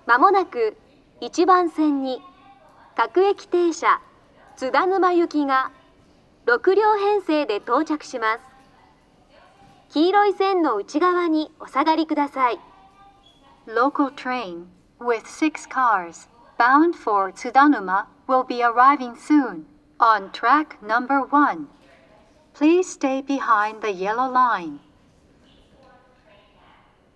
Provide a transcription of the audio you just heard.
まもなく1番線に各駅停車津田沼行きが6両編成で到着します。黄色い線の内側にお下がりください。 Local train with 6 cars bound for Tsudanuma will be arriving soon on track number 1. Please stay behind the yellow line.